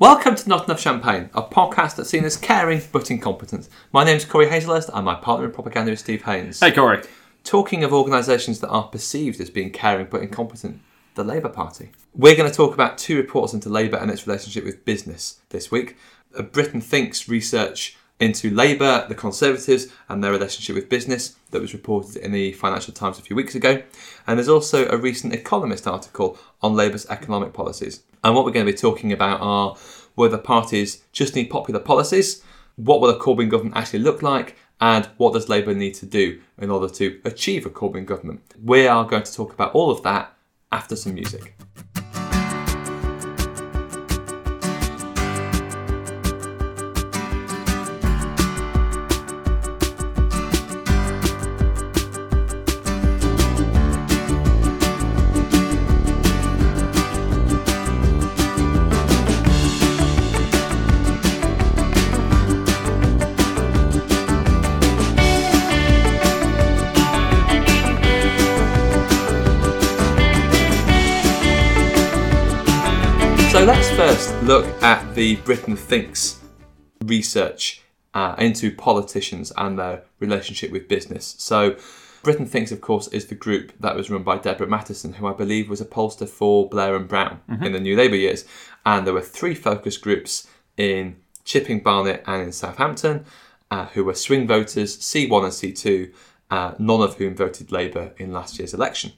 Welcome to Not Enough Champagne, a podcast that's seen as caring but incompetent. My name's Corey Hazelhurst and my partner in propaganda is Steve Haynes. Hey Corey. Talking of organisations that are perceived as being caring but incompetent, the Labour Party. We're going to talk about two reports into Labour and its relationship with business this week. Britain Thinks research into Labour, the Conservatives and their relationship with business that was reported in the Financial Times a few weeks ago. And there's also a recent Economist article on Labour's economic policies. And what we're going to be talking about are whether parties just need popular policies, what will a Corbyn government actually look like, and what does Labour need to do in order to achieve a Corbyn government. We are going to talk about all of that after some music. So let's first look at the Britain Thinks research into politicians and their relationship with business. So Britain Thinks, of course, is the group that was run by Deborah Mattison, who I believe was a pollster for Blair and Brown in the New Labour years. And there were three focus groups in Chipping, Barnet and in Southampton who were swing voters, C1 and C2, none of whom voted Labour in last year's election.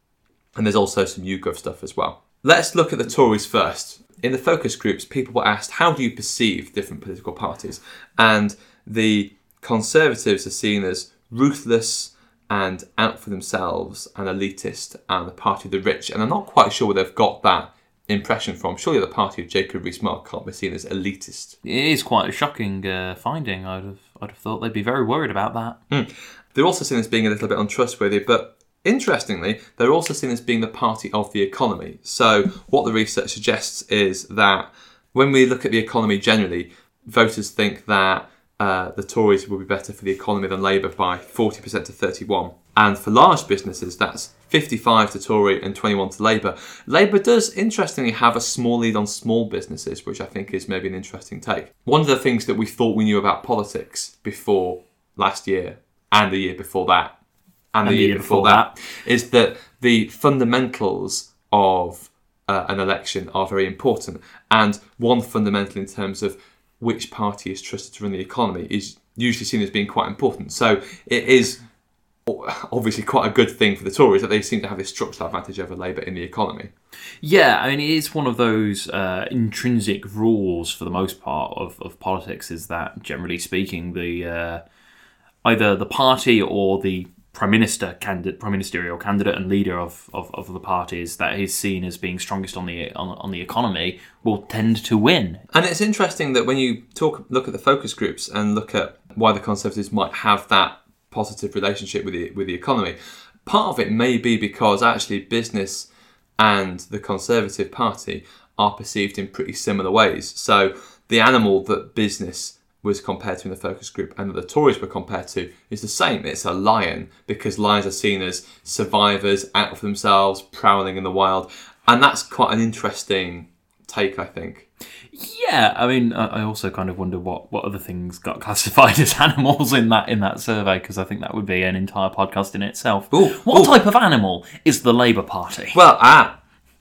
And there's also some YouGov stuff as well. Let's look at the Tories first. In the focus groups, people were asked, how do you perceive different political parties? And the Conservatives are seen as ruthless and out for themselves and elitist and the party of the rich. And I'm not quite sure where they've got that impression from. Surely the party of Jacob Rees-Mogg can't be seen as elitist. It is quite a shocking finding. I'd have thought they'd be very worried about that. They're also seen as being a little bit untrustworthy, but interestingly, they're also seen as being the party of the economy. So what the research suggests is that when we look at the economy generally, voters think that the Tories will be better for the economy than Labour by 40% to 31%. And for large businesses, that's 55 to Tory and 21 to Labour. Labour does, interestingly, have a small lead on small businesses, which I think is maybe an interesting take. One of the things that we thought we knew about politics before last year and the year before that, and the year before that, is that the fundamentals of an election are very important. And one fundamental in terms of which party is trusted to run the economy is usually seen as being quite important. So it is obviously quite a good thing for the Tories that they seem to have this structural advantage over Labour in the economy. Yeah, I mean, it is one of those intrinsic rules for the most part of politics, is that, generally speaking, the either the party or the prime ministerial candidate and leader of the parties that is seen as being strongest on the economy will tend to win. And it's interesting that when you look at the focus groups and look at why the Conservatives might have that positive relationship with the economy, part of it may be because actually business and the Conservative Party are perceived in pretty similar ways. So the animal that business was compared to in the focus group and that the Tories were compared to is the same. It's a lion, because lions are seen as survivors, out for themselves, prowling in the wild. And that's quite an interesting take, I think. Yeah, I mean, I also kind of wonder what other things got classified as animals in that survey, because I think that would be an entire podcast in itself. What type of animal is the Labour Party? Well,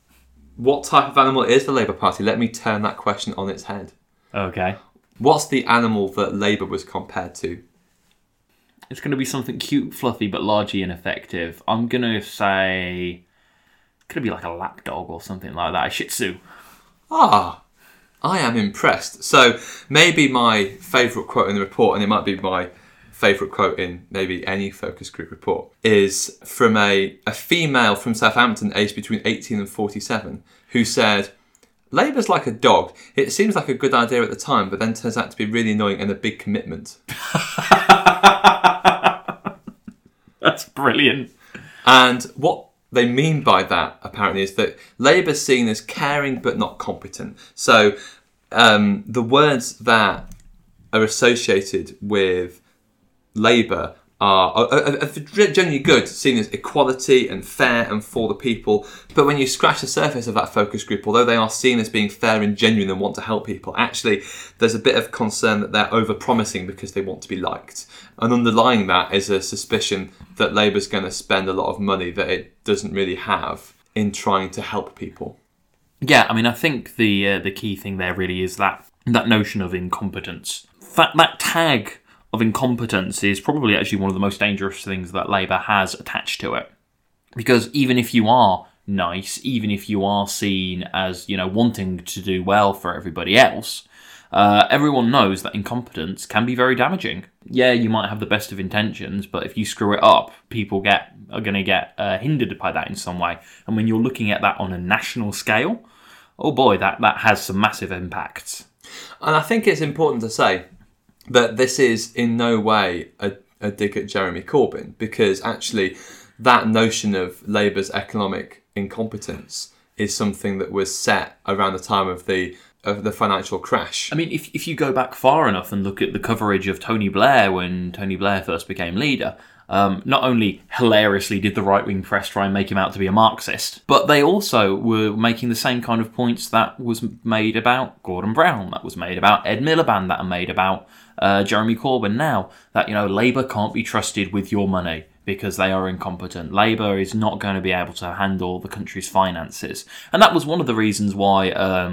what type of animal is the Labour Party? Let me turn that question on its head. Okay. What's the animal that Labour was compared to? It's going to be something cute, fluffy, but largely ineffective. I'm going to say it's going to be like a lapdog or something like that, a Shih Tzu. I am impressed. So maybe my favourite quote in the report, and it might be my favourite quote in maybe any focus group report, is from a female from Southampton aged between 18 and 47 who said, Labour's like a dog. It seems like a good idea at the time, but then turns out to be really annoying and a big commitment. That's brilliant. And what they mean by that, apparently, is that Labour's seen as caring but not competent. So the words that are associated with Labour are generally good, seen as equality and fair and for the people. But when you scratch the surface of that focus group, although they are seen as being fair and genuine and want to help people, actually there's a bit of concern that they're over-promising because they want to be liked. And underlying that is a suspicion that Labour's going to spend a lot of money that it doesn't really have in trying to help people. Yeah, I mean, I think the key thing there really is that notion of incompetence. That tag of incompetence is probably actually one of the most dangerous things that Labour has attached to it. Because even if you are nice, even if you are seen as, wanting to do well for everybody else, everyone knows that incompetence can be very damaging. Yeah, you might have the best of intentions, but if you screw it up, people are going to get hindered by that in some way. And when you're looking at that on a national scale, oh boy, that has some massive impacts. And I think it's important to say that this is in no way a dig at Jeremy Corbyn, because actually that notion of Labour's economic incompetence is something that was set around the time of the financial crash. I mean, if you go back far enough and look at the coverage of Tony Blair when Tony Blair first became leader, not only hilariously did the right-wing press try and make him out to be a Marxist, but they also were making the same kind of points that was made about Gordon Brown, that was made about Ed Miliband, that are made about Jeremy Corbyn now, that, Labour can't be trusted with your money because they are incompetent. Labour is not going to be able to handle the country's finances. And that was one of the reasons why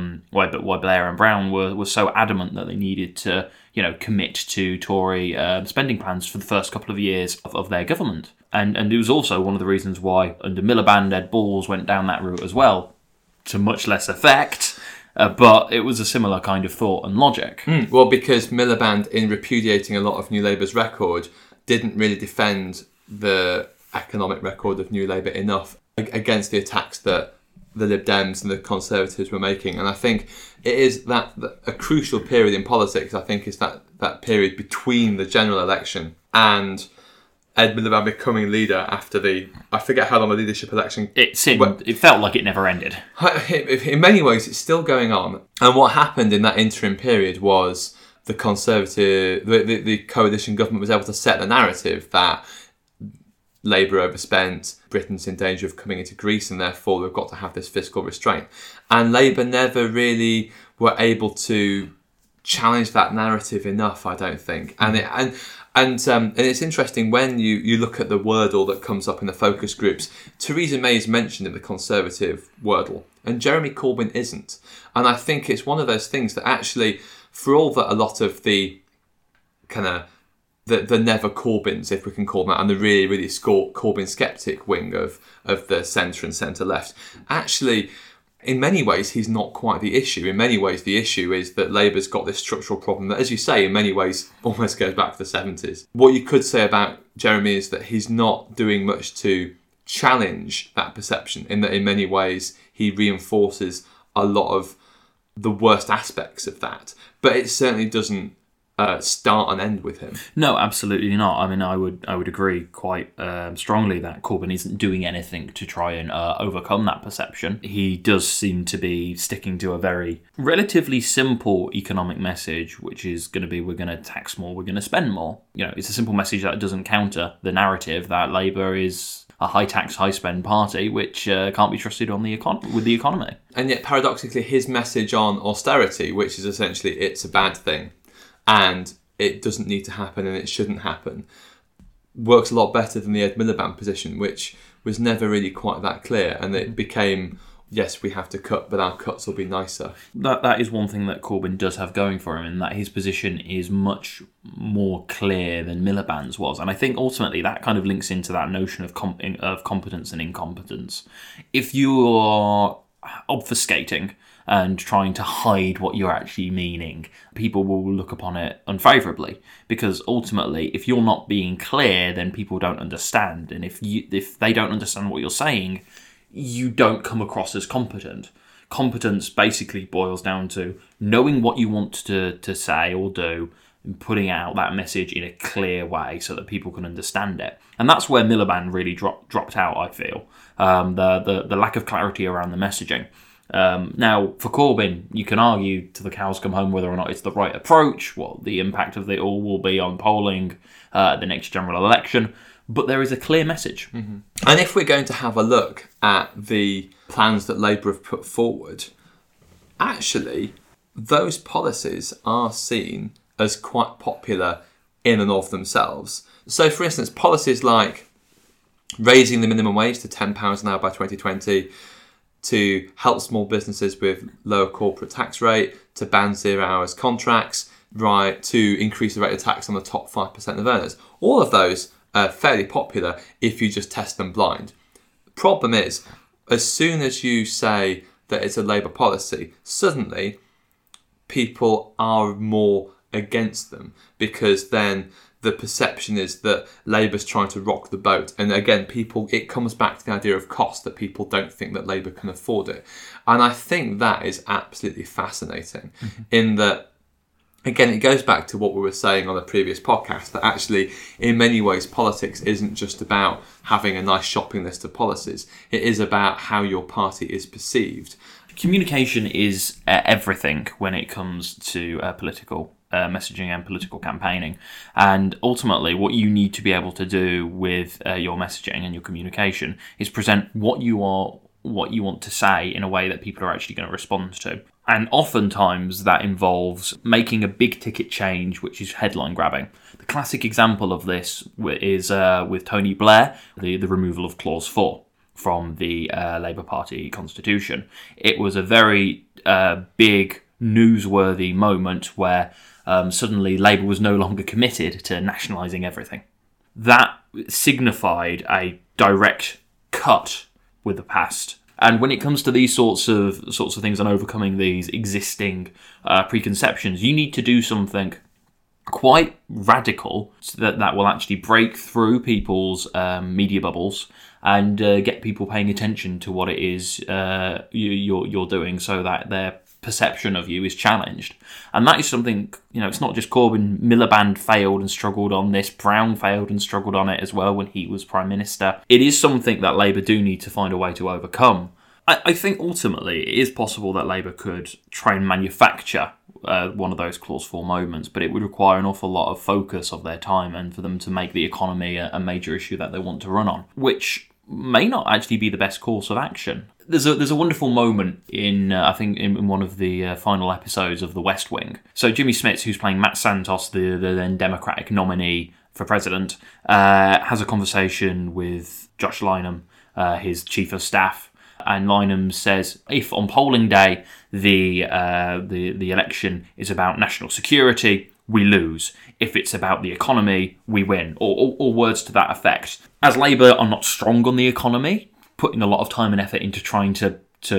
Blair and Brown were so adamant that they needed to, commit to Tory spending plans for the first couple of years of their government. And it was also one of the reasons why under Miliband, Ed Balls went down that route as well, to much less effect. But it was a similar kind of thought and logic. Well, because Miliband, in repudiating a lot of New Labour's record, didn't really defend the economic record of New Labour enough against the attacks that the Lib Dems and the Conservatives were making. And I think it is that a crucial period in politics, I think, is that period between the general election and Ed Miliband becoming leader after I forget how long the leadership election... It felt like it never ended. In many ways, it's still going on. And what happened in that interim period was the coalition government was able to set the narrative that Labour overspent, Britain's in danger of coming into Greece, and therefore we've got to have this fiscal restraint. And Labour never really were able to challenge that narrative enough, I don't think. And it's interesting when you look at the wordle that comes up in the focus groups. Theresa May is mentioned in the Conservative wordle, and Jeremy Corbyn isn't. And I think it's one of those things that actually, for all that a lot of the kind of the never Corbyns, if we can call them that, and the really, really Corbyn sceptic wing of the centre and centre-left, actually, in many ways, he's not quite the issue. In many ways, the issue is that Labour's got this structural problem that, as you say, in many ways almost goes back to the 70s. What you could say about Jeremy is that he's not doing much to challenge that perception, in that in many ways he reinforces a lot of the worst aspects of that. But it certainly doesn't start and end with him. No, absolutely not. I mean, I would agree quite strongly that Corbyn isn't doing anything to try and overcome that perception. He does seem to be sticking to a very relatively simple economic message, which is going to be, we're going to tax more, we're going to spend more. It's a simple message that doesn't counter the narrative that Labour is a high tax, high spend party which can't be trusted on with the economy. And yet, paradoxically, his message on austerity, which is essentially it's a bad thing and it doesn't need to happen and it shouldn't happen, works a lot better than the Ed Miliband position, which was never really quite that clear. And it became, yes, we have to cut, but our cuts will be nicer. That is one thing that Corbyn does have going for him, in that his position is much more clear than Miliband's was. And I think ultimately that kind of links into that notion of competence and incompetence. If you are obfuscating and trying to hide what you're actually meaning, people will look upon it unfavourably, because ultimately, if you're not being clear, then people don't understand. And if they don't understand what you're saying, you don't come across as competent. Competence basically boils down to knowing what you want to say or do and putting out that message in a clear way so that people can understand it. And that's where Miliband really dropped out, I feel. The lack of clarity around the messaging. Now, for Corbyn, you can argue to the cows come home whether or not it's the right approach, what the impact of it all will be on polling at the next general election, but there is a clear message. Mm-hmm. And if we're going to have a look at the plans that Labour have put forward, actually, those policies are seen as quite popular in and of themselves. So, for instance, policies like raising the minimum wage to £10 an hour by 2020, to help small businesses with lower corporate tax rate, to ban 0 hours contracts, right, to increase the rate of tax on the top 5% of earners. All of those are fairly popular if you just test them blind. The problem is, as soon as you say that it's a Labour policy, suddenly people are more against them, because then the perception is that Labour's trying to rock the boat. And again, it comes back to the idea of cost, that people don't think that Labour can afford it. And I think that is absolutely fascinating, in that, again, it goes back to what we were saying on the previous podcast, that actually, in many ways, politics isn't just about having a nice shopping list of policies. It is about how your party is perceived. Communication is everything when it comes to political messaging and political campaigning, and ultimately what you need to be able to do with your messaging and your communication is present what you want to say in a way that people are actually going to respond to. And oftentimes that involves making a big ticket change, which is headline grabbing. The classic example of this is with Tony Blair, the removal of Clause 4 from the Labour Party constitution. It was a very big, newsworthy moment where suddenly Labour was no longer committed to nationalising everything. That signified a direct cut with the past. And when it comes to these sorts of things and overcoming these existing preconceptions, you need to do something quite radical so that will actually break through people's media bubbles and get people paying attention to what it is you're doing, so that their perception of you is challenged. And that is something, it's not just Corbyn. Miliband failed and struggled on this. Brown failed and struggled on it as well when he was Prime Minister. It is something that Labour do need to find a way to overcome. I think ultimately it is possible that Labour could try and manufacture one of those Clause 4 moments, but it would require an awful lot of focus of their time and for them to make the economy a major issue that they want to run on, which may not actually be the best course of action. There's a wonderful moment in one of the final episodes of The West Wing. So Jimmy Smits, who's playing Matt Santos, the then Democratic nominee for president, has a conversation with Josh Lynham, his chief of staff. And Lynham says, if on polling day the election is about national security, we lose. If it's about the economy, we win. Or words to that effect. As Labour are not strong on the economy, putting a lot of time and effort into trying to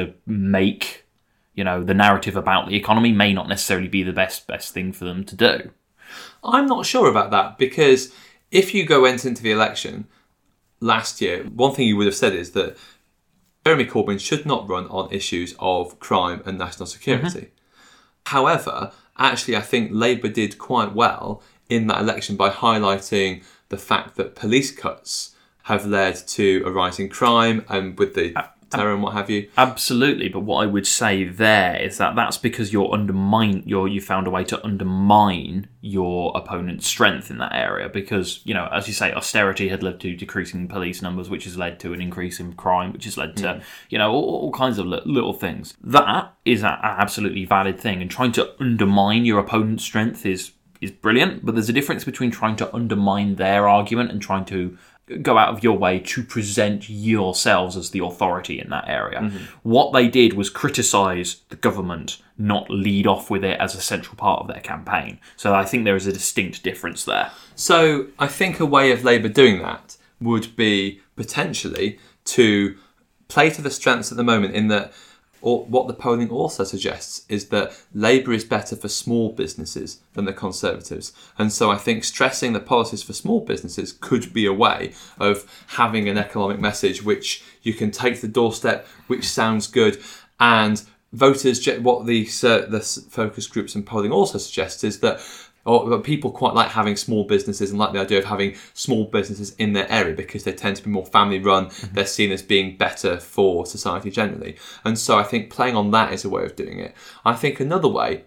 make, the narrative about the economy may not necessarily be the best thing for them to do. I'm not sure about that, because if you went into the election last year, one thing you would have said is that Jeremy Corbyn should not run on issues of crime and national security. Mm-hmm. However, actually, I think Labour did quite well in that election by highlighting the fact that police cuts have led to a rise in crime and with the terror and what have you. Absolutely, but what I would say there is that that's because you found a way to undermine your opponent's strength in that area, because, as you say, austerity had led to decreasing police numbers, which has led to an increase in crime, which has led to, all kinds of little things. That is an absolutely valid thing, and trying to undermine your opponent's strength is brilliant, but there's a difference between trying to undermine their argument and trying to go out of your way to present yourselves as the authority in that area. Mm-hmm. What they did was criticise the government, not lead off with it as a central part of their campaign. So I think there is a distinct difference there. So I think a way of Labour doing that would be potentially to play to the strengths at the moment, in that, or what the polling also suggests is that Labour is better for small businesses than the Conservatives. And so I think stressing the policies for small businesses could be a way of having an economic message which you can take to the doorstep, which sounds good. And voters, what the focus groups and polling also suggests is that or people quite like having small businesses and like the idea of having small businesses in their area because they tend to be more family run. They're seen as being better for society generally. And so I think playing on that is a way of doing it. I think another way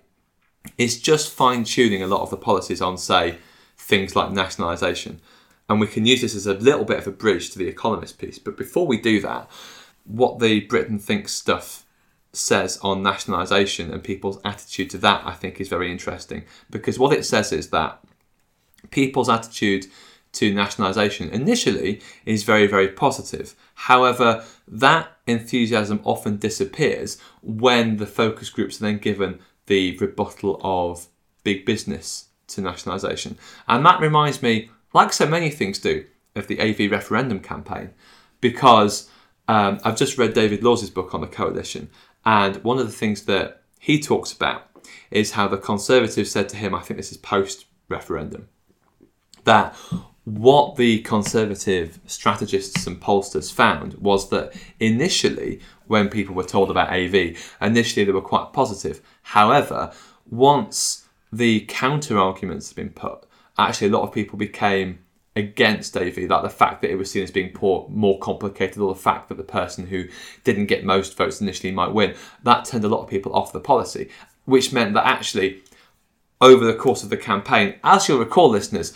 is just fine-tuning a lot of the policies on, say, things like nationalisation. And we can use this as a little bit of a bridge to the Economist piece. But before we do that, what the Britain Thinks stuff says on nationalisation and people's attitude to that, I think, is very interesting. Because what it says is that people's attitude to nationalisation initially is very, very positive. However, that enthusiasm often disappears when the focus groups are then given the rebuttal of big business to nationalisation. And that reminds me, like so many things do, of the AV referendum campaign, because I've just read David Lawes' book on the coalition, and one of the things that he talks about is how the Conservatives said to him, I think this is post-referendum, that what the Conservative strategists and pollsters found was that initially, when people were told about AV, initially they were quite positive. However, once the counter-arguments had been put, actually a lot of people became against AV, like the fact that it was seen as being more complicated, or the fact that the person who didn't get most votes initially might win. That turned a lot of people off the policy, which meant that actually, over the course of the campaign, as you'll recall, listeners,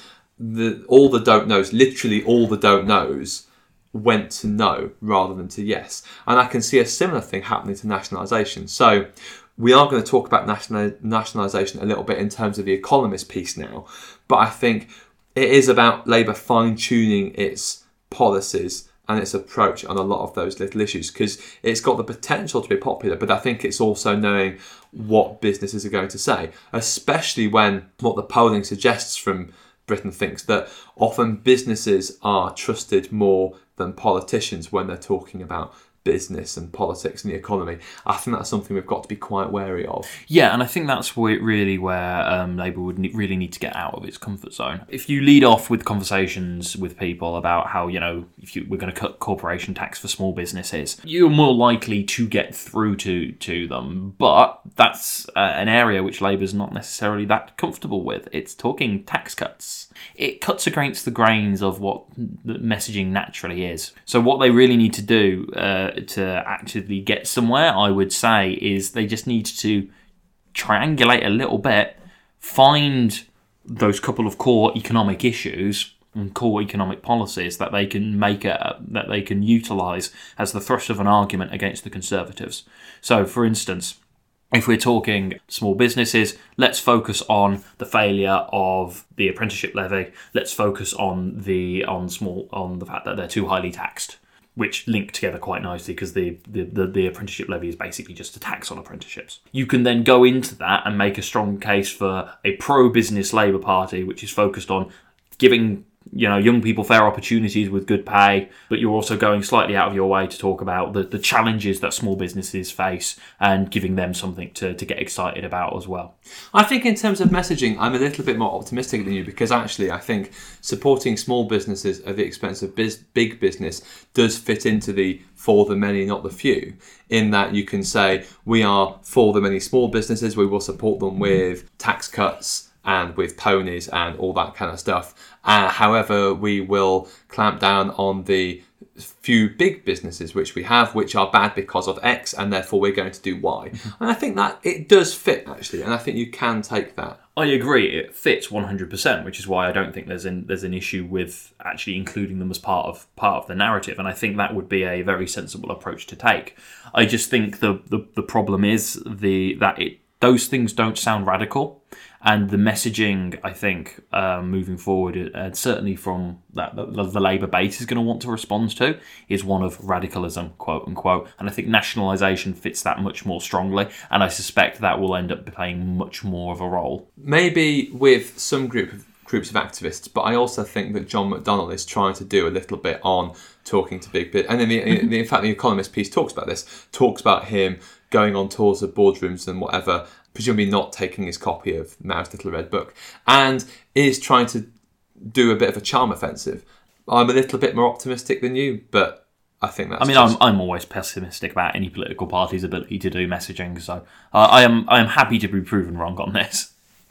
all the don't knows, literally all the don't knows, went to no rather than to yes. And I can see a similar thing happening to nationalisation. So we are going to talk about nationalisation a little bit in terms of the Economist piece now, but I think it is about Labour fine-tuning its policies and its approach on a lot of those little issues, because it's got the potential to be popular, but I think it's also knowing what businesses are going to say, especially when what the polling suggests from Britain Thinks, that often businesses are trusted more than politicians when they're talking about business and politics and the economy. I think that's something we've got to be quite wary of. Yeah, and I think that's where Labour would really need to get out of its comfort zone. If you lead off with conversations with people about how, we're going to cut corporation tax for small businesses, you're more likely to get through to them. But that's an area which Labour's not necessarily that comfortable with. It's talking tax cuts. It cuts against the grains of what the messaging naturally is. So what they really need to do to actually get somewhere, I would say, is they just need to triangulate a little bit, find those couple of core economic issues and core economic policies that they can that they can utilise as the thrust of an argument against the Conservatives. So, for instance, if we're talking small businesses, let's focus on the failure of the apprenticeship levy. Let's focus on the fact that they're too highly taxed, which link together quite nicely because the apprenticeship levy is basically just a tax on apprenticeships. You can then go into that and make a strong case for a pro-business Labour Party, which is focused on giving young people fair opportunities with good pay, but you're also going slightly out of your way to talk about the challenges that small businesses face and giving them something to get excited about as well. I think in terms of messaging, I'm a little bit more optimistic than you, because actually I think supporting small businesses at the expense of big business does fit into the for the many, not the few, in that you can say we are for the many small businesses, we will support them with tax cuts and with ponies and all that kind of stuff. However, we will clamp down on the few big businesses which we have, which are bad because of X, and therefore we're going to do Y. And I think that it does fit, actually, and I think you can take that. I agree, it fits 100%, which is why I don't think there's an issue with actually including them as part of the narrative, and I think that would be a very sensible approach to take. I just think the problem is those things don't sound radical. And the messaging, I think, moving forward, and certainly from that the Labour base is going to want to respond to, is one of radicalism, quote unquote. And I think nationalisation fits that much more strongly. And I suspect that will end up playing much more of a role. Maybe with some groups of activists, but I also think that John McDonnell is trying to do a little bit on talking to big business. And in fact, the Economist piece talks about him going on tours of boardrooms and whatever, presumably not taking his copy of Mao's Little Red Book, and is trying to do a bit of a charm offensive. I'm a little bit more optimistic than you, but I think that's. I'm always pessimistic about any political party's ability to do messaging, so I am happy to be proven wrong on this.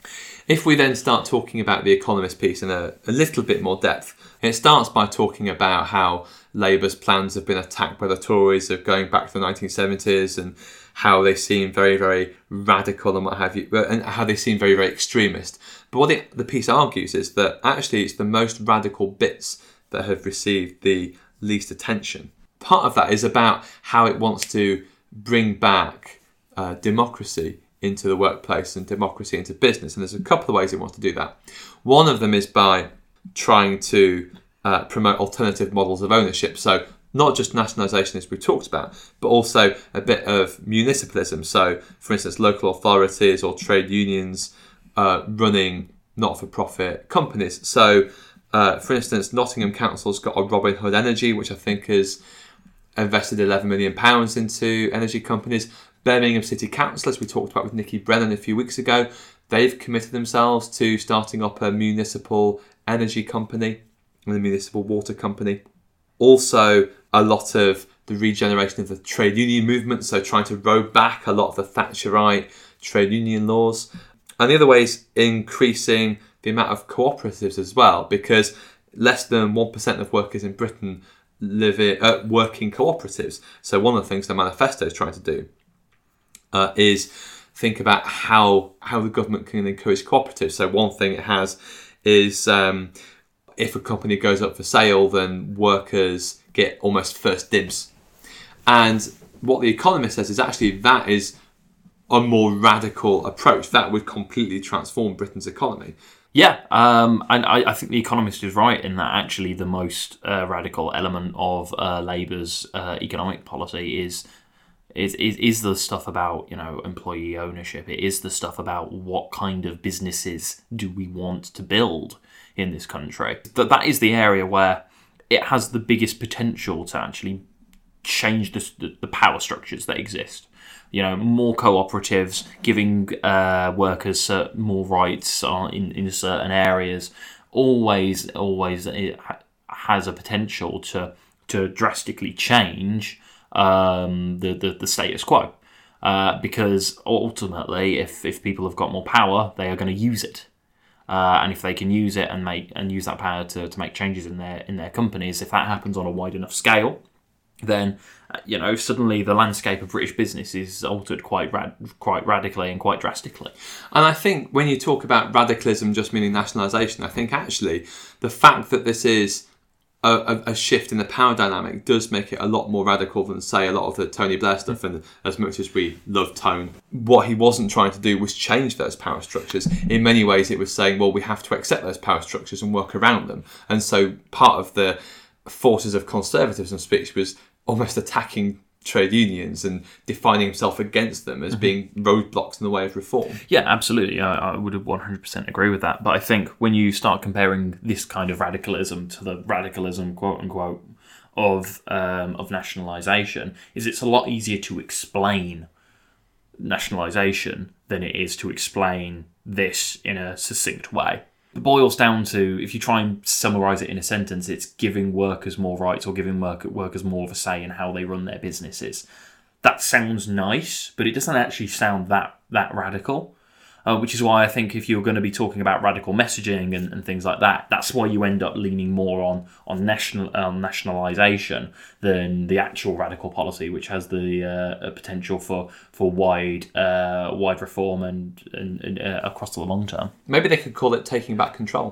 If we then start talking about the Economist piece in a little bit more depth, it starts by talking about how Labour's plans have been attacked by the Tories of going back to the 1970s and how they seem very, very radical and what have you, and how they seem very, very extremist. But what the piece argues is that actually it's the most radical bits that have received the least attention. Part of that is about how it wants to bring back democracy into the workplace and democracy into business. And there's a couple of ways it wants to do that. One of them is by trying to promote alternative models of ownership. So not just nationalisation as we talked about, but also a bit of municipalism. So, for instance, local authorities or trade unions running not-for-profit companies. So, for instance, Nottingham Council's got a Robin Hood Energy, which I think has invested £11 million into energy companies. Birmingham City Council, as we talked about with Nikki Brennan a few weeks ago, they've committed themselves to starting up a municipal energy company and a municipal water company. Also, a lot of the regeneration of the trade union movement, so trying to row back a lot of the Thatcherite trade union laws. And the other way is increasing the amount of cooperatives as well, because less than 1% of workers in Britain work in cooperatives. So one of the things the manifesto is trying to do is think about how the government can encourage cooperatives. So one thing it has is if a company goes up for sale, then workers get almost first dibs. And what The Economist says is actually that is a more radical approach. That would completely transform Britain's economy. Yeah, and I think The Economist is right in that actually the most radical element of Labour's economic policy is the stuff about, employee ownership. It is the stuff about what kind of businesses do we want to build in this country. That is the area where it has the biggest potential to actually change the power structures that exist. More cooperatives, giving workers more rights in certain areas, always it has a potential to drastically change the status quo. Because ultimately, if people have got more power, they are going to use it. And if they can use it and use that power to make changes in their companies, if that happens on a wide enough scale, then suddenly the landscape of British business is altered quite radically and quite drastically. And I think when you talk about radicalism just meaning nationalisation, I think actually the fact that this is a shift in the power dynamic does make it a lot more radical than, say, a lot of the Tony Blair stuff. And as much as we love Tone, what he wasn't trying to do was change those power structures. In many ways, it was saying, well, we have to accept those power structures and work around them. And so part of the forces of conservatism speech was almost attacking trade unions and defining himself against them as being roadblocks in the way of reform. Yeah, absolutely. I would 100% agree with that. But I think when you start comparing this kind of radicalism to the radicalism, quote unquote, of nationalisation, it's a lot easier to explain nationalisation than it is to explain this in a succinct way. It boils down to, if you try and summarise it in a sentence, it's giving workers more rights or giving workers more of a say in how they run their businesses. That sounds nice, but it doesn't actually sound that radical, which is why I think if you're going to be talking about radical messaging and things like that, that's why you end up leaning more on nationalisation than the actual radical policy, which has the potential for wide reform and across the long term. Maybe they could call it taking back control.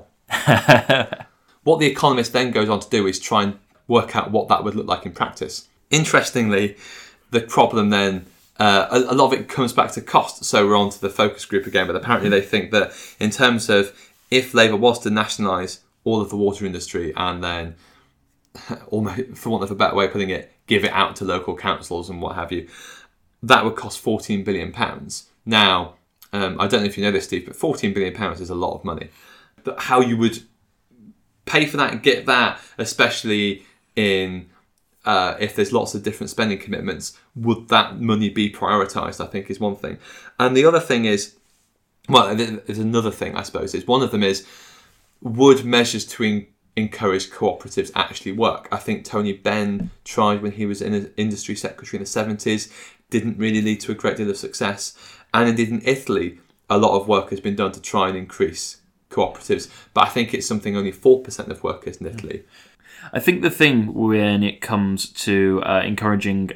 What The Economist then goes on to do is try and work out what that would look like in practice. Interestingly, the problem then, a lot of it comes back to cost. So we're on to the focus group again, but apparently they think that in terms of if Labour was to nationalise all of the water industry and then, almost, for want of a better way of putting it, give it out to local councils and what have you, that would cost £14 billion. Now, I don't know if you know this, Steve, but £14 billion is a lot of money. But how you would pay for that and get that, especially in if there's lots of different spending commitments, would that money be prioritised, I think is one thing. And the other thing is, well, there's another thing, I suppose, is one of them is, would measures to encourage cooperatives actually work? I think Tony Benn tried when he was in industry secretary in the 70s, didn't really lead to a great deal of success. And indeed in Italy, a lot of work has been done to try and increase cooperatives, but I think it's something only 4% of workers in Italy. I think the thing when it comes to encouraging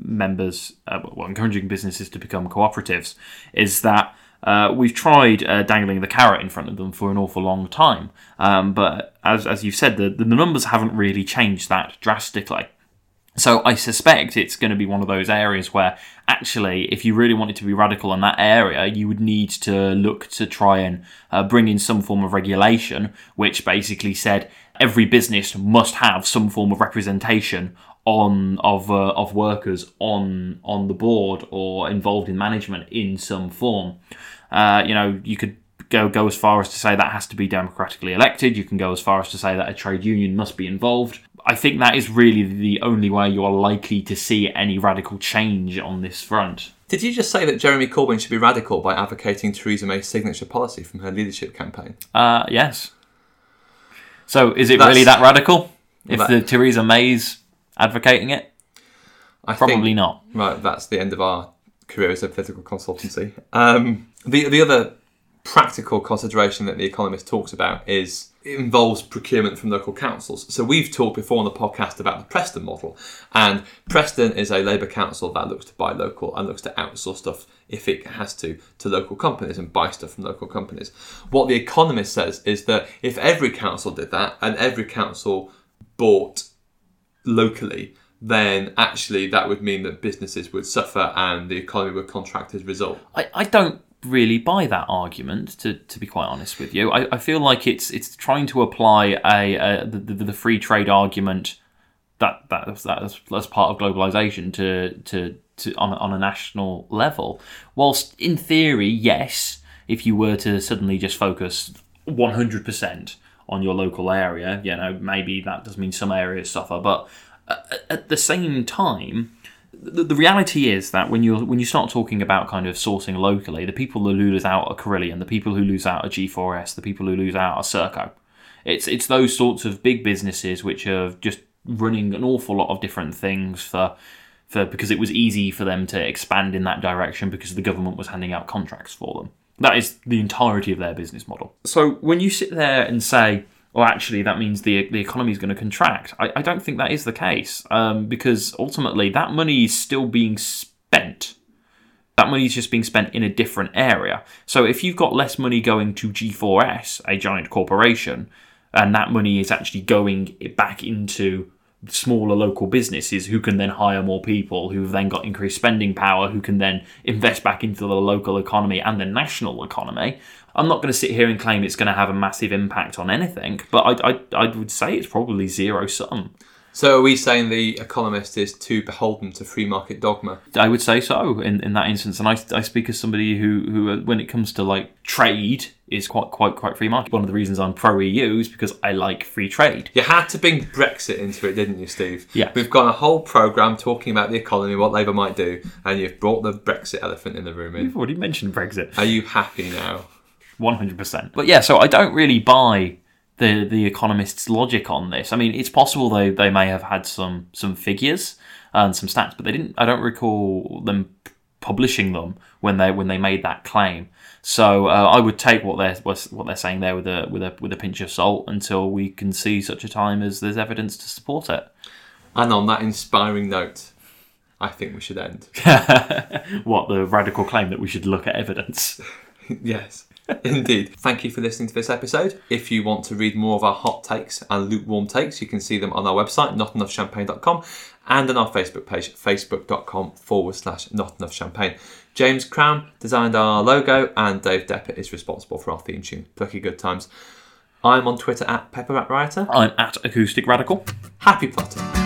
encouraging businesses to become cooperatives is that we've tried dangling the carrot in front of them for an awful long time. But as you've said, the numbers haven't really changed that drastically. So I suspect it's going to be one of those areas where actually, if you really wanted to be radical in that area, you would need to look to try and bring in some form of regulation, which basically said every business must have some form of representation of workers on the board or involved in management in some form. You could go as far as to say that has to be democratically elected. You can go as far as to say that a trade union must be involved. I think that is really the only way you are likely to see any radical change on this front. Did you just say that Jeremy Corbyn should be radical by advocating Theresa May's signature policy from her leadership campaign? Yes. So is it really that radical? If Theresa May's advocating it? Probably not. Right, that's the end of our career as a political consultancy. The other practical consideration that The Economist talks about involves procurement from local councils. So we've talked before on the podcast about the Preston model, and Preston is a Labour council that looks to buy local and looks to outsource stuff if it has to local companies and buy stuff from local companies. What The Economist says is that if every council did that and every council bought locally, then actually that would mean that businesses would suffer and the economy would contract as a result. I don't really buy that argument, to be quite honest with you. I feel like it's trying to apply the free trade argument that's part of globalization to on a national level. Whilst in theory, yes, if you were to suddenly just focus 100% on your local area, maybe that does mean some areas suffer, but at the same time, the reality is that when you start talking about kind of sourcing locally, the people who lose out are Carillion, the people who lose out are G4S, the people who lose out are Serco. It's those sorts of big businesses which are just running an awful lot of different things for because it was easy for them to expand in that direction because the government was handing out contracts for them. That is the entirety of their business model. So when you sit there and say, well, actually, that means the economy is going to contract, I don't think that is the case, because ultimately that money is still being spent. That money is just being spent in a different area. So if you've got less money going to G4S, a giant corporation, and that money is actually going back into smaller local businesses who can then hire more people, who've then got increased spending power, who can then invest back into the local economy and the national economy, I'm not going to sit here and claim it's going to have a massive impact on anything, but I would say it's probably zero sum. So are we saying The Economist is too beholden to free market dogma? I would say so in that instance, and I speak as somebody who when it comes to like trade is quite free market. One of the reasons I'm pro EU is because I like free trade. You had to bring Brexit into it, didn't you, Steve? Yeah. We've got a whole programme talking about the economy, what Labour might do, and you've brought the Brexit elephant in the room in. You've already mentioned Brexit. Are you happy now? 100%. But yeah, so I don't really buy the Economist's logic on this. I mean, it's possible they may have had some figures and some stats, but I don't recall them publishing them when they made that claim. So I would take what they're saying there with a pinch of salt until we can see such a time as there's evidence to support it. And on that inspiring note, I think we should end. What, the radical claim that we should look at evidence? Yes. Indeed. Thank you for listening to this episode. If you want to read more of our hot takes and lukewarm takes, you can see them on our website, notenoughchampagne.com, and on our Facebook page, facebook.com/notenoughchampagne. James Crown designed our logo, and Dave Deppert is responsible for our theme tune, Plucky Good Times. I'm on Twitter at PepperRatRioter. I'm at Acoustic Radical. Happy plotting.